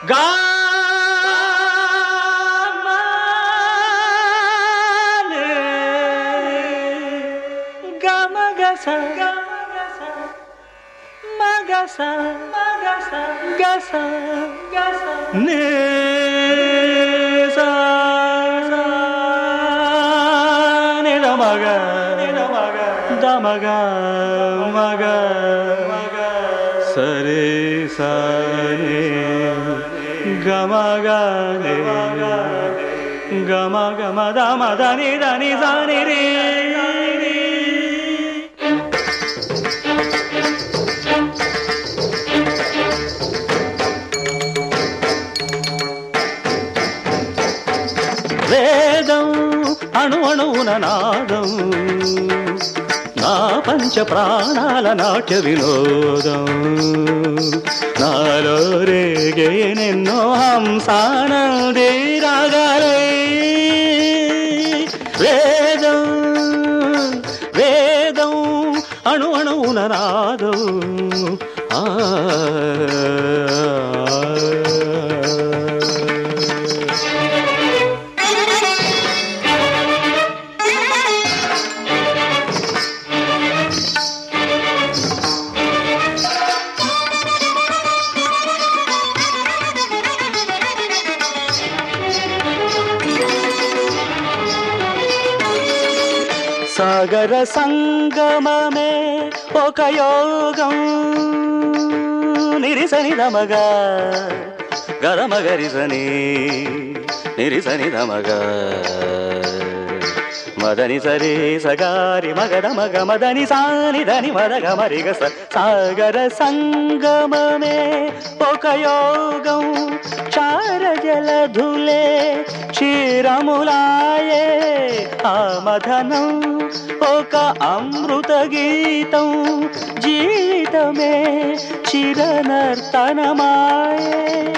గా గమగస మగస గస నే దమగ మగ సరే సరే గమగ గమ గమ దమ దని దని సని రే వేదం అణు అణువున నాదం నా పంచ ప్రాణాల నాట్య వినోదం నాలో రేగేనెన్నో హంసానందే రాగాలై వేదం వేదం అణు అణువున నాదం సాగర సంగమమే ఒక యోగం నిరిసని దమగ గరమగరిసని నిరిసని దమగ మదని సరే సగారి మగద మగ మదని సాని దని మదగ మరిగ సాగర సంగమమే ఒక యోగం చార జలధులే క్షీరములాయే ఆమధనం ఒక అమృత గీతం జీవితమే చిరనర్తనమాయే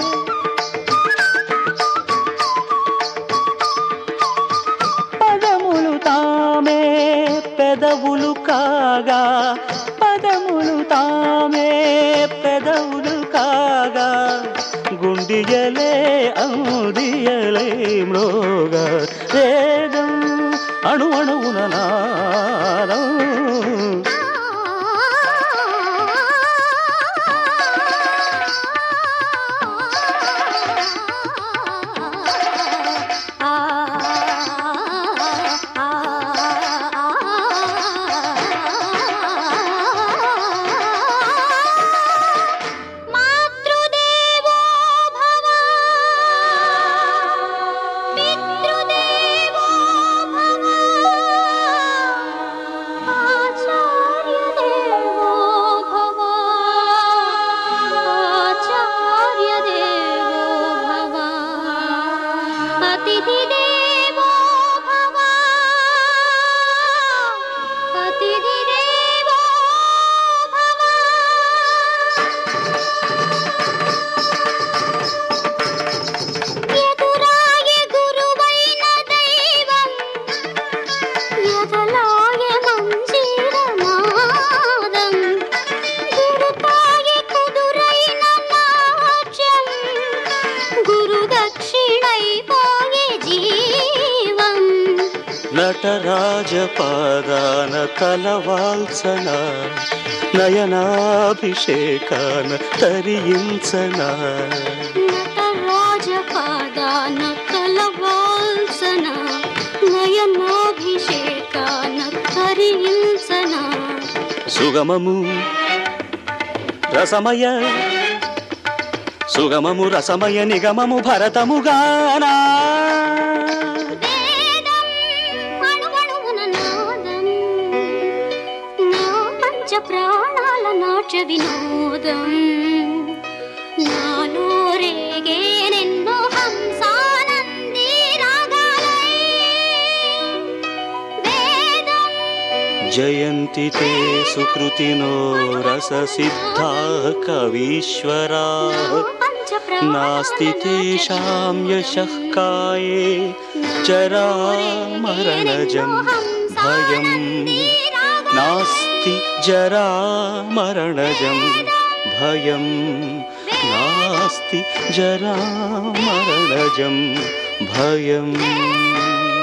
పదములు తామే పెదవులు కాగా పదములు తామే పెదవులు కాగా గుండియలే అందియలే మ్రోగా వేదం అణు అణువున నాదం నటరాజపాదాన తలవాల్సన నయనాభిషేకాన తరించన నటరాజపాదాన తలవాల్సన నయనాభిషేకాన తరించన సుగమము రసమయ సుగమము రసమయ నిగమము భరతముగానా ప్రాణాల నాట్య వినోదం నాలో రేగేనెన్నో హంసానంది రాగాలై వేదం జయంతి తే సుకృతినో రస సిద్ధా కవీశ్వరా నాస్తి తేషాం యశః కాయే జరామరణజం భయం నాస్తి జరామరణజం భయం నా నాస్తి జరా మరణజం భయం